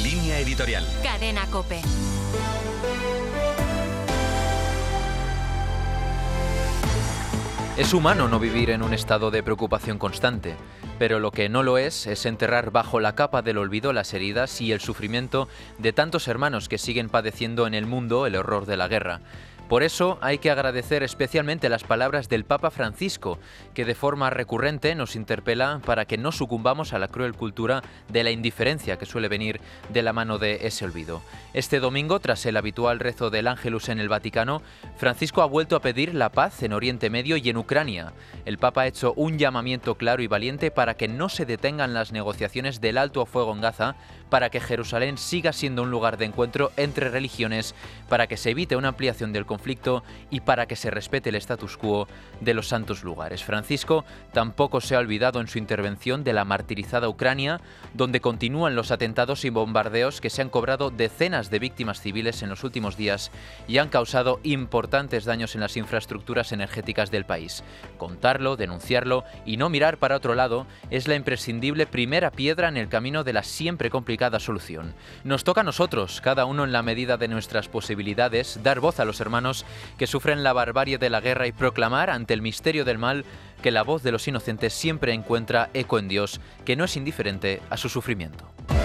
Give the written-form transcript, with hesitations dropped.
Línea editorial. Cadena COPE. Es humano no vivir en un estado de preocupación constante, pero lo que no lo es enterrar bajo la capa del olvido las heridas y el sufrimiento de tantos hermanos que siguen padeciendo en el mundo el horror de la guerra. Por eso hay que agradecer especialmente las palabras del Papa Francisco, que de forma recurrente nos interpela para que no sucumbamos a la cruel cultura de la indiferencia que suele venir de la mano de ese olvido. Este domingo, tras el habitual rezo del Ángelus en el Vaticano, Francisco ha vuelto a pedir la paz en Oriente Medio y en Ucrania. El Papa ha hecho un llamamiento claro y valiente para que no se detengan las negociaciones del alto fuego en Gaza, para que Jerusalén siga siendo un lugar de encuentro entre religiones, para que se evite una ampliación del conflicto y para que se respete el status quo de los santos lugares. Francisco tampoco se ha olvidado en su intervención de la martirizada Ucrania, donde continúan los atentados y bombardeos que se han cobrado decenas de víctimas civiles en los últimos días y han causado importantes daños en las infraestructuras energéticas del país. Contarlo, denunciarlo y no mirar para otro lado es la imprescindible primera piedra en el camino de la siempre complicada solución. Nos toca a nosotros, cada uno en la medida de nuestras posibilidades, dar voz a los hermanos que sufren la barbarie de la guerra y proclamar ante el misterio del mal que la voz de los inocentes siempre encuentra eco en Dios, que no es indiferente a su sufrimiento.